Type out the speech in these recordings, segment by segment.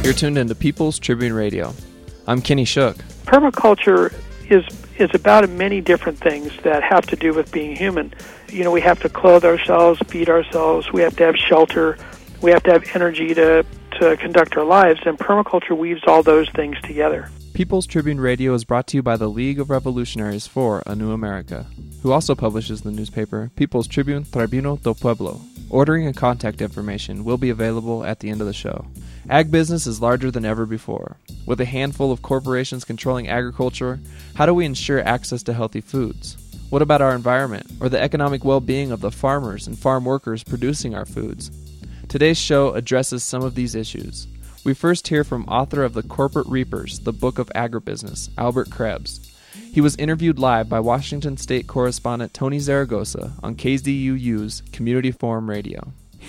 You're tuned into People's Tribune Radio. I'm Kenny Shook. Permaculture is about many different things that have to do with being human. You know, we have to clothe ourselves, feed ourselves, we have to have shelter, we have to have energy to conduct our lives, and permaculture weaves all those things together. People's Tribune Radio is brought to you by the League of Revolutionaries for a New America, who also publishes the newspaper People's Tribune Tribunal do Pueblo. Ordering and contact information will be available at the end of the show. Ag business is larger than ever before. With a handful of corporations controlling agriculture, how do we ensure access to healthy foods? What about our environment, or the economic well-being of the farmers and farm workers producing our foods? Today's show addresses some of these issues. We first hear from author of The Corporate Reapers, the Book of Agribusiness, Albert Krebs. He was interviewed live by Washington State correspondent Tony Zaragoza on KZUU's Community Forum Radio.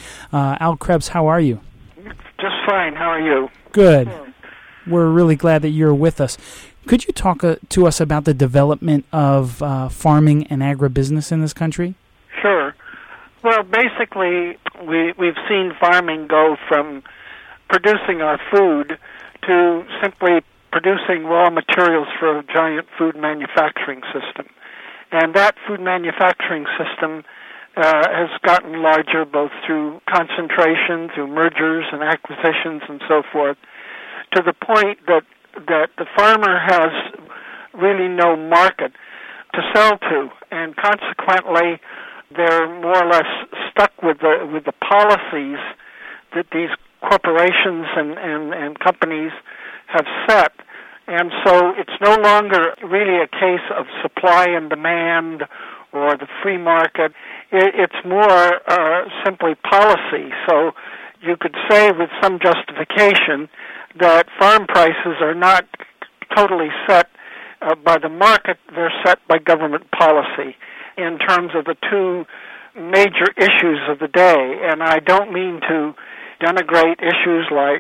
Al Krebs, how are you? Just fine. How are you? Good. We're really glad that you're with us. Could you talk to us about the development of farming and agribusiness in this country? Sure. Well, basically, we've seen farming go from producing our food to simply producing raw materials for a giant food manufacturing system. And that food manufacturing system has gotten larger both through concentration, through mergers and acquisitions and so forth, to the point that the farmer has really no market to sell to, and consequently they're more or less stuck with the policies that these corporations and companies have set. And so it's no longer really a case of supply and demand or the free market. It's more simply policy. So you could say with some justification that farm prices are not totally set by the market, they're set by government policy in terms of the two major issues of the day. And I don't mean to denigrate issues like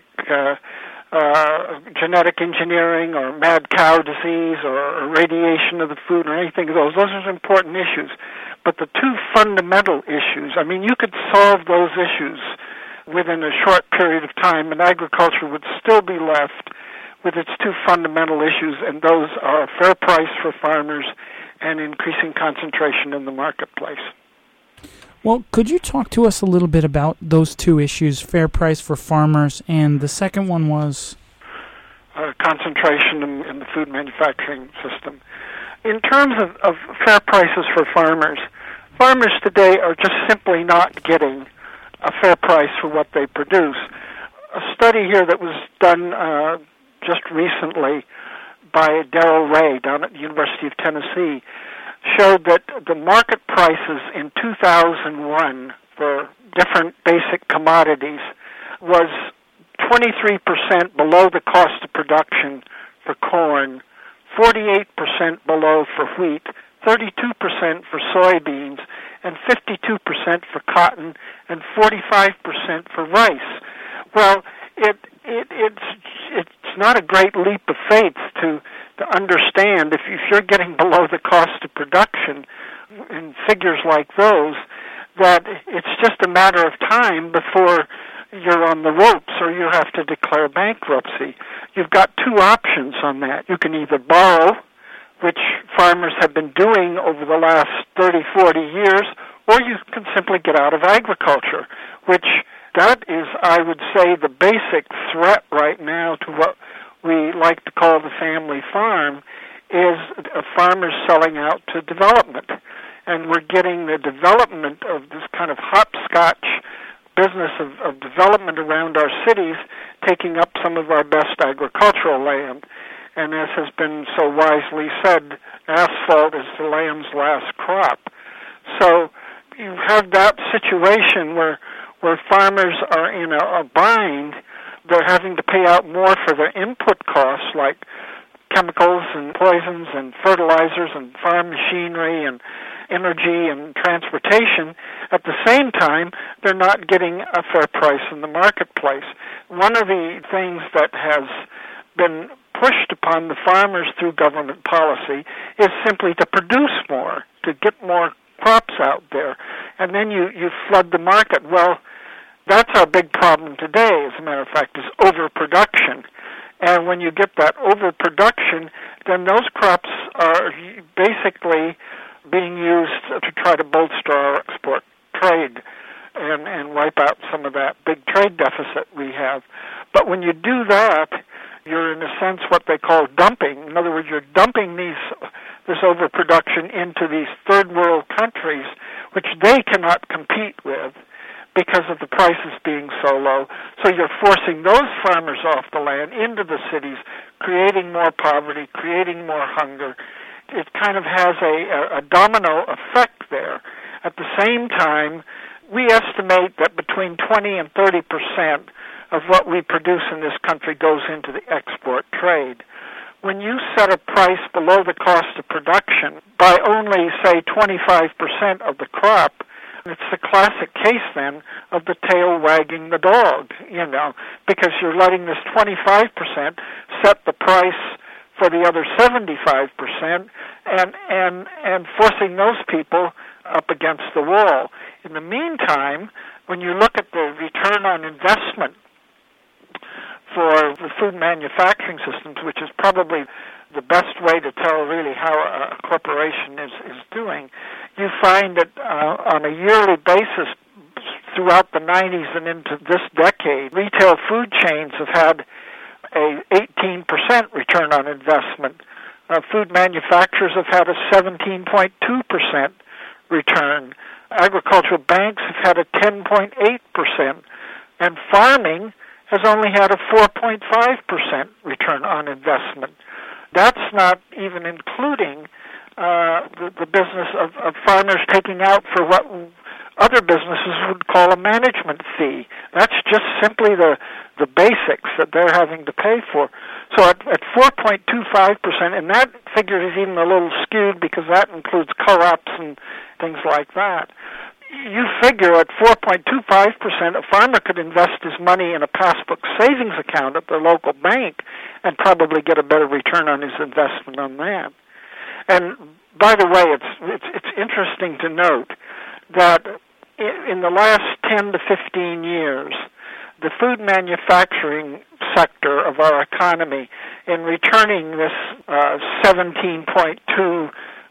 genetic engineering or mad cow disease or radiation of the food or anything of those. Those are important issues. But the two fundamental issues, I mean, you could solve those issues within a short period of time, and agriculture would still be left with its two fundamental issues, and those are a fair price for farmers and increasing concentration in the marketplace. Well, could you talk to us a little bit about those two issues, fair price for farmers, and the second one was? Concentration in the food manufacturing system. In terms of fair prices for farmers, farmers today are just simply not getting a fair price for what they produce. A study here that was done just recently by Darrell Ray down at the University of Tennessee showed that the market prices in 2001 for different basic commodities was 23% below the cost of production for corn, 48% below for wheat, 32% for soybeans, and 52% for cotton, and 45% for rice. Well, it's not a great leap of faith to understand if you're getting below the cost of production in figures like those, that it's just a matter of time before you're on the ropes or you have to declare bankruptcy. You've got two options on that. You can either borrow, which farmers have been doing over the last 30, 40 years, or you can simply get out of agriculture, which that is, I would say, the basic threat right now to what we like to call the family farm is farmers selling out to development. And we're getting the development of this kind of hopscotch business of development around our cities taking up some of our best agricultural land. And as has been so wisely said, asphalt is the lamb's last crop. So you have that situation where farmers are in a bind. They're having to pay out more for their input costs like chemicals and poisons and fertilizers and farm machinery and energy and transportation. At the same time, they're not getting a fair price in the marketplace. One of the things that has been pushed upon the farmers through government policy is simply to produce more, to get more crops out there, and then you flood the market. Well, That's our big problem today, as a matter of fact, is overproduction. And when you get that overproduction, then those crops are basically being used to try to bolster our export trade and wipe out some of that big trade deficit we have. But when you do that, you're in a sense what they call dumping. In other words, you're dumping this overproduction into these third world countries, which they cannot compete with because of the prices being so low. So you're forcing those farmers off the land into the cities, creating more poverty, creating more hunger. It kind of has a domino effect there. At the same time, we estimate that between 20 and 30% of what we produce in this country goes into the export trade. When you set a price below the cost of production by only, say, 25% of the crop, it's the classic case then of the tail wagging the dog, because you're letting this 25% set the price for the other 75% and forcing those people up against the wall. In the meantime, when you look at the return on investment for the food manufacturing systems, which is probably the best way to tell really how a corporation is doing, you find that on a yearly basis throughout the 90s and into this decade, retail food chains have had a 18% return on investment. Food manufacturers have had a 17.2% return. Agricultural banks have had a 10.8%, and farming has only had a 4.5% return on investment. That's not even including the business of farmers taking out for what other businesses would call a management fee. That's just simply the basics that they're having to pay for. So at 4.25%, and that figure is even a little skewed because that includes co-ops and things like that. You figure at 4.25%, a farmer could invest his money in a passbook savings account at the local bank and probably get a better return on his investment on that. And by the way, it's interesting to note that in the last 10 to 15 years, the food manufacturing sector of our economy, in returning this 17.2%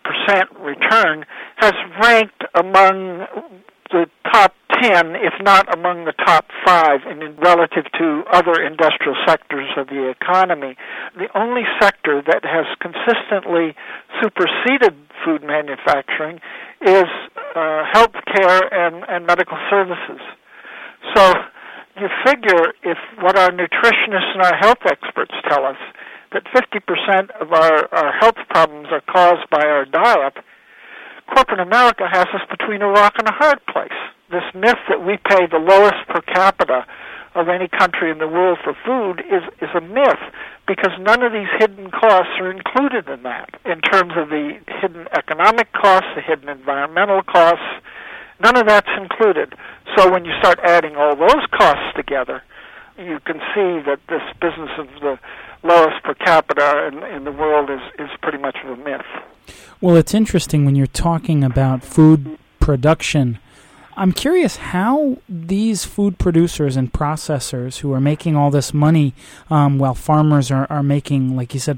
return, has ranked among the top 10, if not among the top 5, in relative to other industrial sectors of the economy. The only sector that has consistently superseded food manufacturing is healthcare and medical services. So you figure if what our nutritionists and our health experts tell us, that 50% of our health problems are caused by our diet, corporate America has us between a rock and a hard place. This myth that we pay the lowest per capita of any country in the world for food is a myth, because none of these hidden costs are included in that. In terms of the hidden economic costs, the hidden environmental costs, none of that's included. So when you start adding all those costs together, you can see that this business of the lowest per capita in the world is pretty much of a myth. Well, it's interesting when you're talking about food production. I'm curious how these food producers and processors who are making all this money while farmers are making, like you said,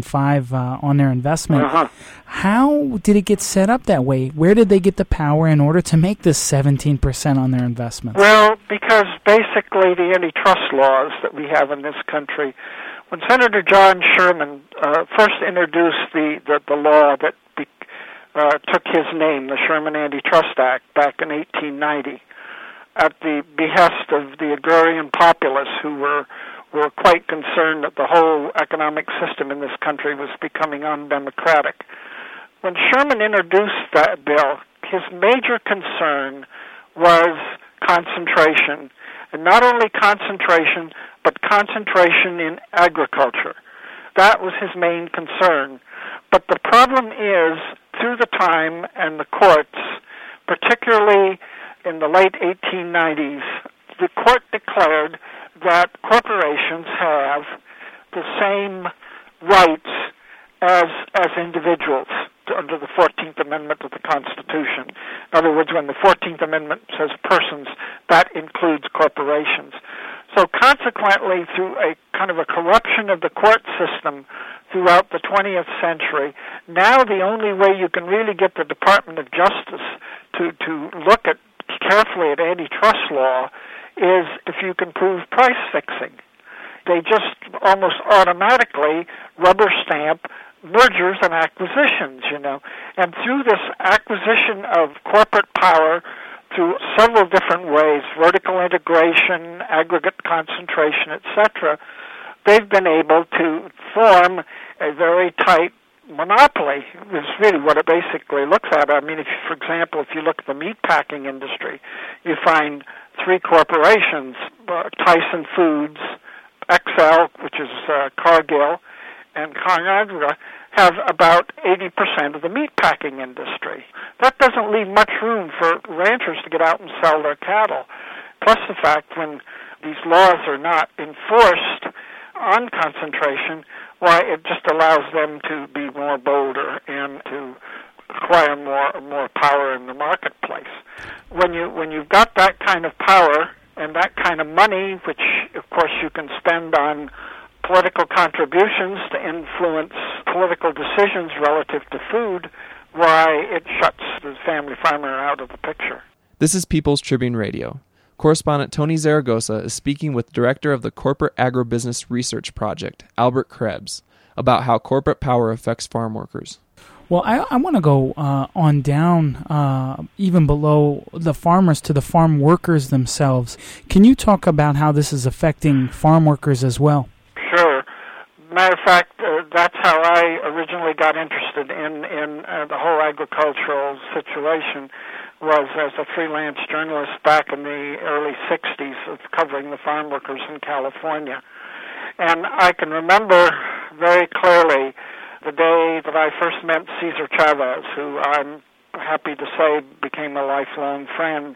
4.5 on their investment, how did it get set up that way? Where did they get the power in order to make this 17% on their investments? Well, because basically the antitrust laws that we have in this country, when Senator John Sherman first introduced the law that took his name, the Sherman Antitrust Act, back in 1890, at the behest of the agrarian populace who were quite concerned that the whole economic system in this country was becoming undemocratic. When Sherman introduced that bill, his major concern was concentration, and not only concentration, but concentration in agriculture. That was his main concern. But the problem is, through the time and the courts, particularly in the late 1890s, the court declared that corporations have the same rights as individuals. under the 14th Amendment of the Constitution. In other words, when the 14th Amendment says persons, that includes corporations. So consequently, through a kind of a corruption of the court system throughout the 20th century, now the only way you can really get the Department of Justice to look at carefully at antitrust law is if you can prove price fixing. They just almost automatically rubber stamp mergers and acquisitions, And through this acquisition of corporate power through several different ways, vertical integration, aggregate concentration, etc., they've been able to form a very tight monopoly is really what it basically looks at. I mean, for example, if you look at the meatpacking industry, you find three corporations, Tyson Foods, XL, which is Cargill, and Conagra, have about 80% of the meatpacking industry. That doesn't leave much room for ranchers to get out and sell their cattle. Plus the fact when these laws are not enforced on concentration, why it just allows them to be more bolder and to acquire more power in the marketplace. When you've got that kind of power and that kind of money, which of course you can spend on political contributions to influence political decisions relative to food, why it shuts the family farmer out of the picture. This is People's Tribune Radio. Correspondent Tony Zaragoza is speaking with Director of the Corporate Agribusiness Research Project, Albert Krebs, about how corporate power affects farm workers. Well, I want to go on down even below the farmers to the farm workers themselves. Can you talk about how this is affecting farm workers as well? Sure. Matter of fact, that's how I originally got interested in the whole agricultural situation, was as a freelance journalist back in the early 60s of covering the farm workers in California. And I can remember very clearly the day that I first met Cesar Chavez, who I'm happy to say became a lifelong friend.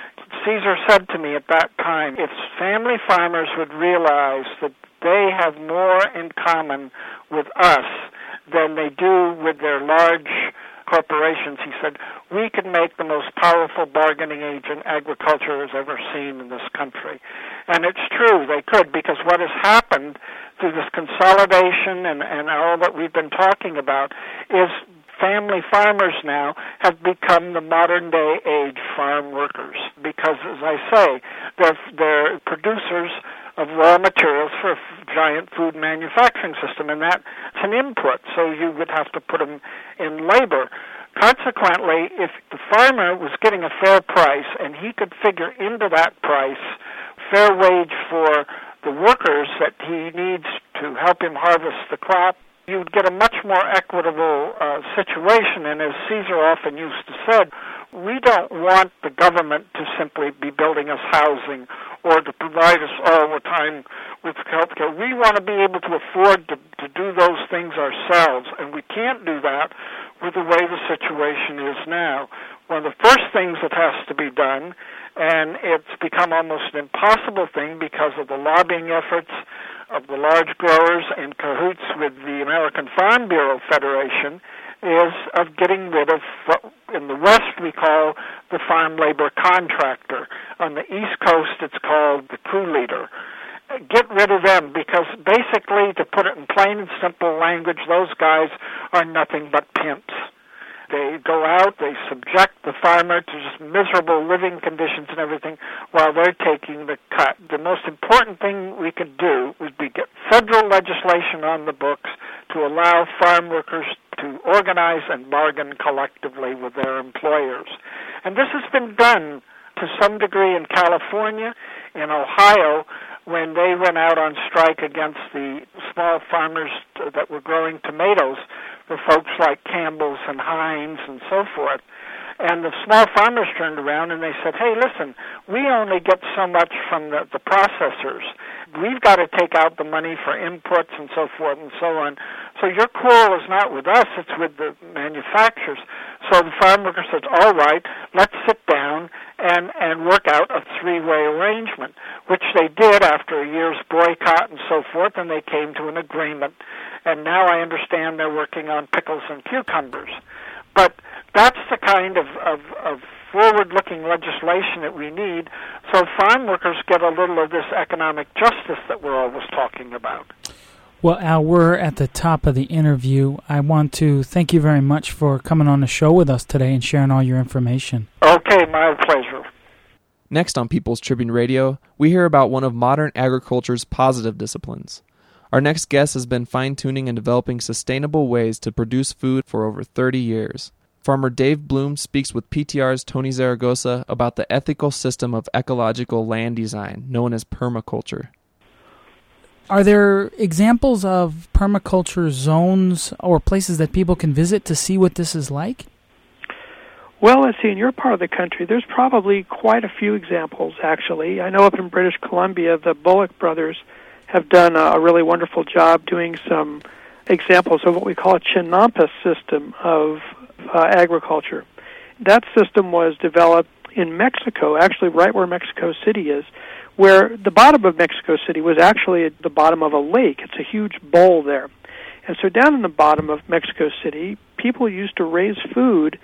Cesar said to me at that time, if family farmers would realize that they have more in common with us than they do with their large corporations, he said, we can make the most powerful bargaining agent agriculture has ever seen in this country. And it's true, they could, because what has happened through this consolidation and all that we've been talking about is family farmers now have become the modern-day age farm workers because, as I say, they're producers of raw materials for a giant food manufacturing system, and that's an input, so you would have to put them in labor. Consequently, if the farmer was getting a fair price and he could figure into that price fair wage for the workers that he needs to help him harvest the crop, you would get a much more equitable situation. And as Cesar often used to say, we don't want the government to simply be building us housing or to provide us all the time with health care. We want to be able to afford to do those things ourselves, and we can't do that with the way the situation is now. One of the first things that has to be done, and it's become almost an impossible thing because of the lobbying efforts of the large growers in cahoots with the American Farm Bureau Federation, is of getting rid of what in the West we call the farm labor contractor. On the East Coast it's called the crew leader. Get rid of them because basically, to put it in plain and simple language, those guys are nothing but pimps. They go out, they subject the farmer to just miserable living conditions and everything while they're taking the cut. The most important thing we could do would be get federal legislation on the books to allow farm workers to organize and bargain collectively with their employers. And this has been done to some degree in California, in Ohio, when they went out on strike against the small farmers that were growing tomatoes for folks like Campbell's and Heinz and so forth. And the small farmers turned around and they said, hey, listen, we only get so much from the processors. We've got to take out the money for inputs and so forth and so on. So your quarrel is not with us, it's with the manufacturers. So the farm worker says, all right, let's sit down and work out a three-way arrangement, which they did after a year's boycott and so forth, and they came to an agreement. And now I understand they're working on pickles and cucumbers. That's the kind of forward-looking legislation that we need, so farm workers get a little of this economic justice that we're always talking about. Well, Al, we're at the top of the interview. I want to thank you very much for coming on the show with us today and sharing all your information. Okay, my pleasure. Next on People's Tribune Radio, we hear about one of modern agriculture's positive disciplines. Our next guest has been fine-tuning and developing sustainable ways to produce food for over 30 years. Farmer Dave Bloom speaks with PTR's Tony Zaragoza about the ethical system of ecological land design known as permaculture. Are there examples of permaculture zones or places that people can visit to see what this is like? Well, let's see, in your part of the country, there's probably quite a few examples, actually. I know up in British Columbia, the Bullock brothers have done a really wonderful job doing some examples of what we call a Chinampa system of agriculture. That system was developed in Mexico, actually right where Mexico City is, where the bottom of Mexico City was actually at the bottom of a lake. It's a huge bowl there. And so down in the bottom of Mexico City, people used to raise food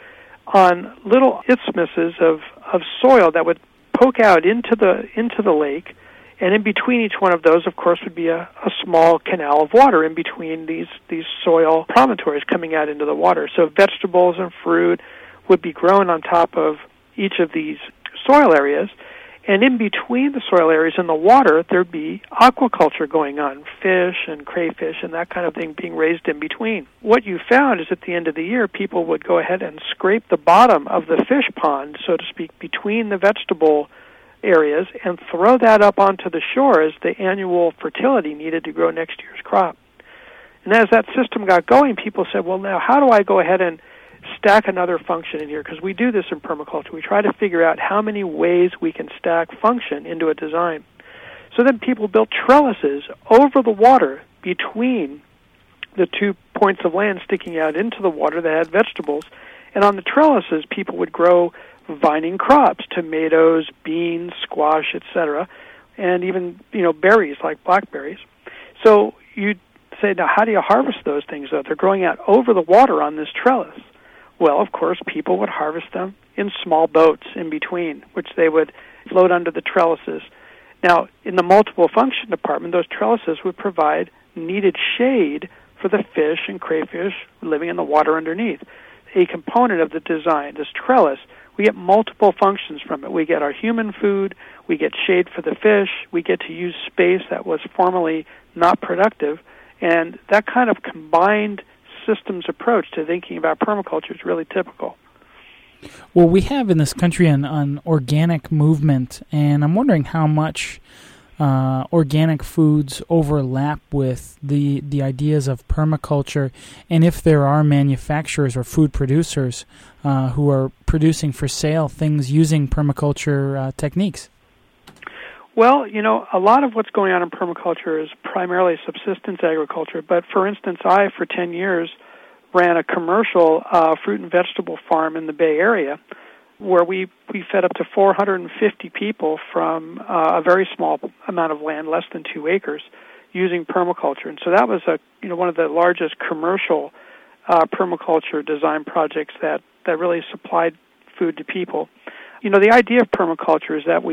on little isthmuses of soil that would poke out into the lake, and in between each one of those, of course, would be a small canal of water in between these soil promontories coming out into the water. So vegetables and fruit would be grown on top of each of these soil areas, and in between the soil areas and the water, there'd be aquaculture going on, fish and crayfish and that kind of thing being raised in between. What you found is at the end of the year, people would go ahead and scrape the bottom of the fish pond, so to speak, between the vegetable areas and throw that up onto the shore as the annual fertility needed to grow next year's crop. And as that system got going, people said, well, now how do I go ahead and stack another function in here? Because we do this in permaculture. We try to figure out how many ways we can stack function into a design. So then people built trellises over the water between the 2 points of land sticking out into the water that had vegetables. And on the trellises, people would grow vining crops, tomatoes, beans, squash, etc., and even, berries like blackberries. So you'd say, now how do you harvest those things, though? They're growing out over the water on this trellis. Well, of course, people would harvest them in small boats in between, which they would float under the trellises. Now, in the multiple function department, those trellises would provide needed shade for the fish and crayfish living in the water underneath. A component of the design, this trellis, we get multiple functions from it. We get our human food, we get shade for the fish, we get to use space that was formerly not productive, and that kind of combined systems approach to thinking about permaculture is really typical. Well, we have in this country an organic movement, and I'm wondering how much organic foods overlap with the ideas of permaculture, and if there are manufacturers or food producers who are producing for sale things using permaculture techniques. Well, a lot of what's going on in permaculture is primarily subsistence agriculture, but for instance, I, for 10 years, ran a commercial fruit and vegetable farm in the Bay Area where we fed up to 450 people from a very small amount of land, less than 2 acres, using permaculture. And so that was one of the largest commercial permaculture design projects that really supplied food to people. The idea of permaculture is that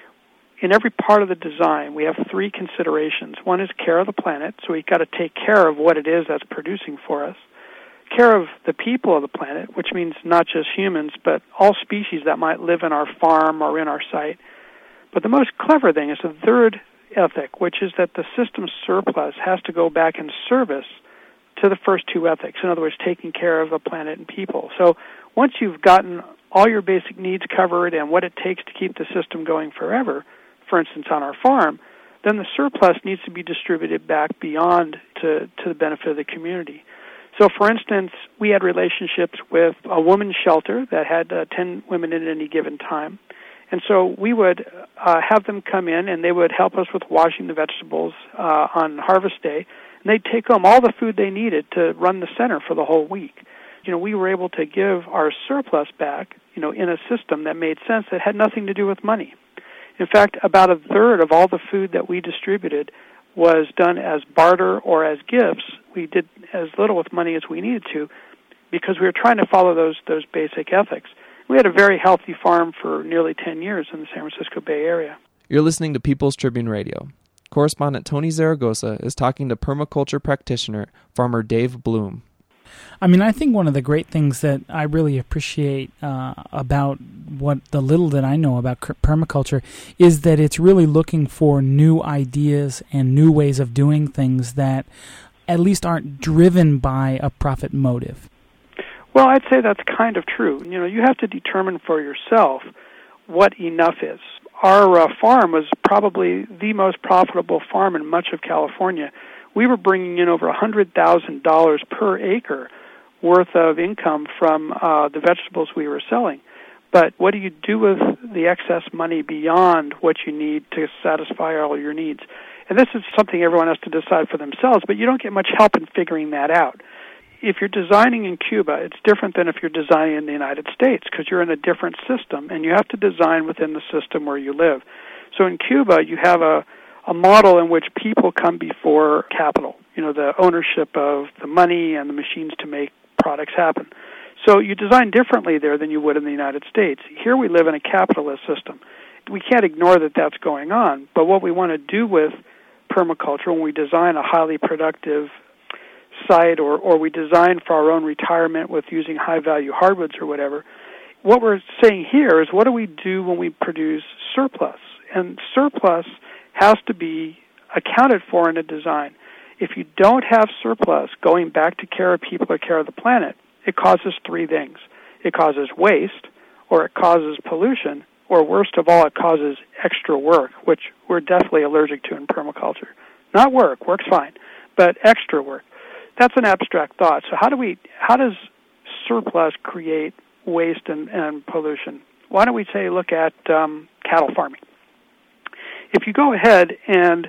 in every part of the design, we have 3 considerations. One is care of the planet, so we've got to take care of what it is that's producing for us. Care of the people of the planet, which means not just humans, but all species that might live in our farm or in our site. But the most clever thing is the third ethic, which is that the system's surplus has to go back in service to the first 2 ethics. In other words, taking care of the planet and people. So once you've gotten all your basic needs covered and what it takes to keep the system going forever, for instance, on our farm, then the surplus needs to be distributed back beyond to the benefit of the community. So, for instance, we had relationships with a women's shelter that had 10 women in at any given time. And so we would have them come in, and they would help us with washing the vegetables on harvest day. And they'd take home all the food they needed to run the center for the whole week. We were able to give our surplus back, in a system that made sense that had nothing to do with money. In fact, about a third of all the food that we distributed was done as barter or as gifts. We did as little with money as we needed to. because we were trying to follow those basic ethics. We had a very healthy farm for nearly 10 years in the San Francisco Bay Area. You're listening to People's Tribune Radio. Correspondent Tony Zaragoza is talking to permaculture practitioner farmer Dave Bloom. I mean, I think one of the great things that I really appreciate about what the little that I know about permaculture is that it's really looking for new ideas and new ways of doing things that at least aren't driven by a profit motive. Well, I'd say that's kind of true. You know, you have to determine for yourself what enough is. Our farm was probably the most profitable farm in much of California. We were bringing in over $100,000 per acre worth of income from the vegetables we were selling. But what do you do with the excess money beyond what you need to satisfy all your needs? And this is something everyone has to decide for themselves, but you don't get much help in figuring that out. If you're designing in Cuba, it's different than if you're designing in the United States because you're in a different system, and you have to design within the system where you live. So in Cuba, you have a model in which people come before capital, you know, the ownership of the money and the machines to make products happen. So you design differently there than you would in the United States. Here we live in a capitalist system. We can't ignore that that's going on, but what we want to do with permaculture when we design a highly productive site or we design for our own retirement with using high-value hardwoods or whatever, what we're saying here is what do we do when we produce surplus? And surplus has to be accounted for in a design. If you don't have surplus going back to care of people or care of the planet, it causes three things. It causes waste, or it causes pollution, or worst of all, it causes extra work, which we're definitely allergic to in permaculture. Not work, work's fine, but extra work. That's an abstract thought. So how does surplus create waste and pollution? Why don't we look at cattle farming? If you go ahead and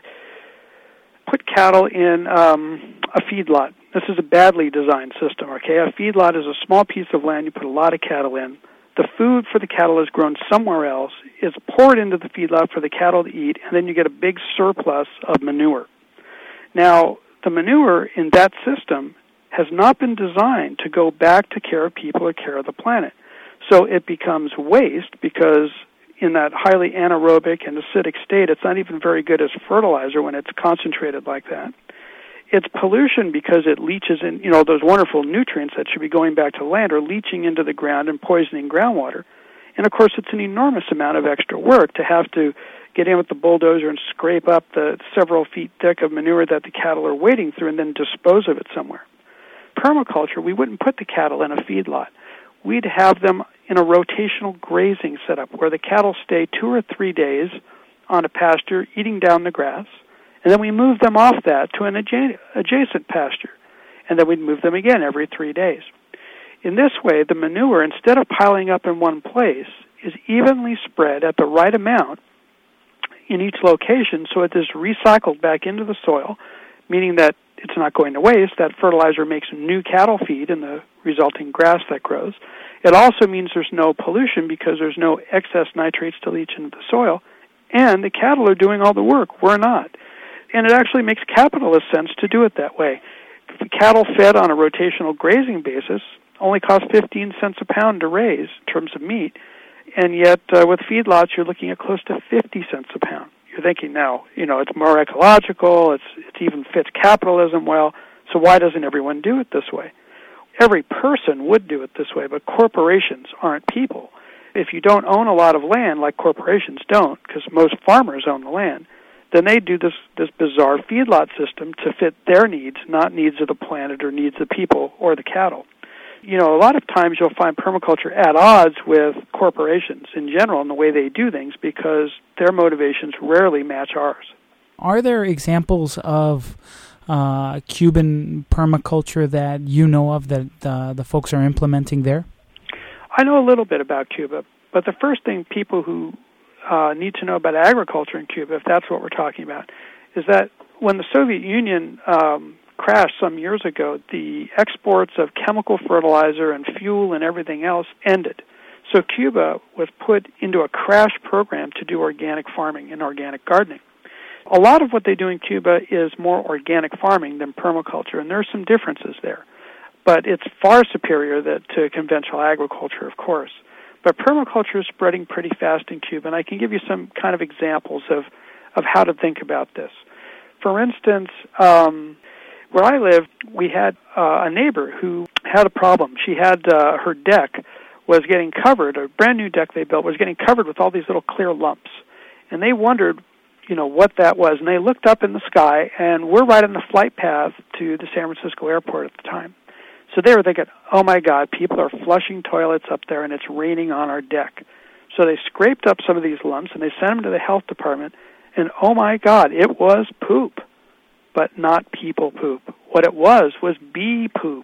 put cattle in a feedlot, this is a badly designed system, okay? A feedlot is a small piece of land you put a lot of cattle in. The food for the cattle is grown somewhere else. It's poured into the feedlot for the cattle to eat, and then you get a big surplus of manure. Now, the manure in that system has not been designed to go back to care of people or care of the planet. So it becomes waste because in that highly anaerobic and acidic state, it's not even very good as fertilizer when it's concentrated like that. It's pollution because it leaches in, those wonderful nutrients that should be going back to the land are leaching into the ground and poisoning groundwater. And, of course, it's an enormous amount of extra work to have to get in with the bulldozer and scrape up the several feet thick of manure that the cattle are wading through and then dispose of it somewhere. Permaculture, we wouldn't put the cattle in a feedlot. We'd have them in a rotational grazing setup where the cattle stay 2 or 3 days on a pasture eating down the grass, and then we move them off that to an adjacent pasture, and then we'd move them again every 3 days. In this way, the manure, instead of piling up in one place, is evenly spread at the right amount in each location so it is recycled back into the soil, meaning that it's not going to waste. That fertilizer makes new cattle feed in the resulting grass that grows. It also means there's no pollution because there's no excess nitrates to leach into the soil, and the cattle are doing all the work. We're not. And it actually makes capitalist sense to do it that way. The cattle fed on a rotational grazing basis only cost 15 cents a pound to raise in terms of meat, and yet with feedlots you're looking at close to 50 cents a pound. You're thinking now, it's more ecological, it even fits capitalism well, so why doesn't everyone do it this way? Every person would do it this way, but corporations aren't people. If you don't own a lot of land, like corporations don't, because most farmers own the land, then they do this bizarre feedlot system to fit their needs, not needs of the planet or needs of people or the cattle. A lot of times you'll find permaculture at odds with corporations in general in the way they do things because their motivations rarely match ours. Are there examples of Cuban permaculture that you know of that the folks are implementing there? I know a little bit about Cuba, but the first thing people who need to know about agriculture in Cuba, if that's what we're talking about, is that when the Soviet Union crashed some years ago, the exports of chemical fertilizer and fuel and everything else ended. So Cuba was put into a crash program to do organic farming and organic gardening. A lot of what they do in Cuba is more organic farming than permaculture, and there are some differences there. but it's far superior to conventional agriculture, of course. But permaculture is spreading pretty fast in Cuba, and I can give you some kind of examples of how to think about this. For instance, where I lived, we had a neighbor who had a problem. She had her deck was getting covered, a brand new deck they built was getting covered with all these little clear lumps. And they wondered, what that was. And they looked up in the sky, and we're right on the flight path to the San Francisco airport at the time. So they were thinking, oh my God, people are flushing toilets up there and it's raining on our deck. So they scraped up some of these lumps and they sent them to the health department, and oh my God, it was poop, but not people poop. What it was bee poop.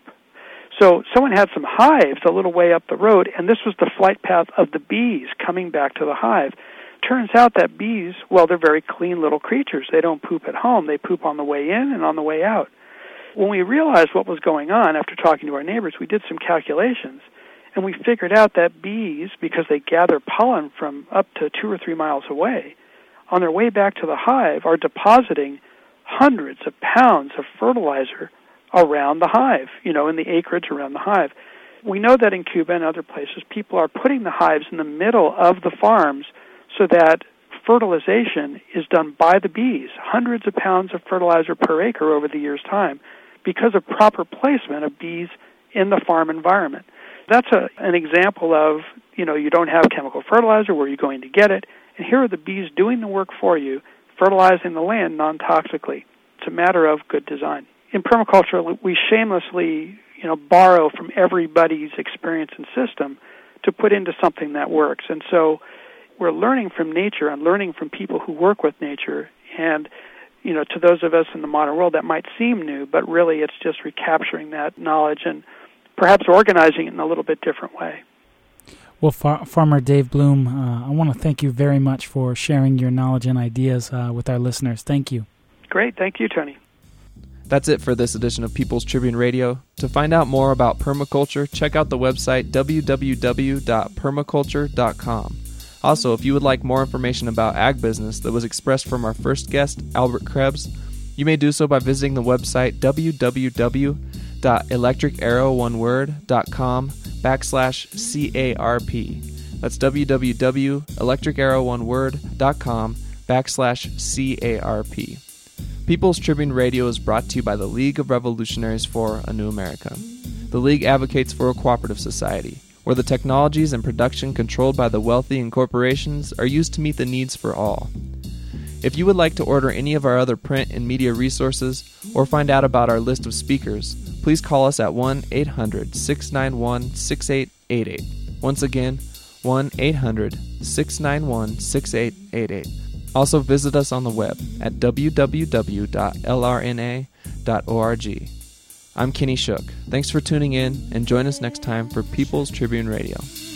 So someone had some hives a little way up the road, and this was the flight path of the bees coming back to the hive. Turns out that bees, they're very clean little creatures. They don't poop at home. They poop on the way in and on the way out. When we realized what was going on after talking to our neighbors, we did some calculations, and we figured out that bees, because they gather pollen from up to 2 or 3 miles away, on their way back to the hive are depositing hundreds of pounds of fertilizer around the hive, in the acreage around the hive. We know that in Cuba and other places, people are putting the hives in the middle of the farms so that fertilization is done by the bees, hundreds of pounds of fertilizer per acre over the year's time, because of proper placement of bees in the farm environment. That's an example of, you don't have chemical fertilizer, where are you going to get it? And here are the bees doing the work for you, fertilizing the land non-toxically. It's a matter of good design. In permaculture, we shamelessly, borrow from everybody's experience and system to put into something that works. And so we're learning from nature and learning from people who work with nature. And, to those of us in the modern world, that might seem new, but really it's just recapturing that knowledge and perhaps organizing it in a little bit different way. Well, Farmer Dave Bloom, I want to thank you very much for sharing your knowledge and ideas with our listeners. Thank you. Great. Thank you, Tony. That's it for this edition of People's Tribune Radio. To find out more about permaculture, check out the website www.permaculture.com. Also, if you would like more information about ag business that was expressed from our first guest, Albert Krebs, you may do so by visiting the website www.electricarrow.com/CARP. That's www.electricarrow1word.com/CARP. People's Tribune Radio is brought to you by the League of Revolutionaries for a New America. The League advocates for a cooperative society, where the technologies and production controlled by the wealthy and corporations are used to meet the needs for all. If you would like to order any of our other print and media resources, or find out about our list of speakers, please call us at 1-800-691-6888. Once again, 1-800-691-6888. Also visit us on the web at www.lrna.org. I'm Kenny Shook. Thanks for tuning in, and join us next time for People's Tribune Radio.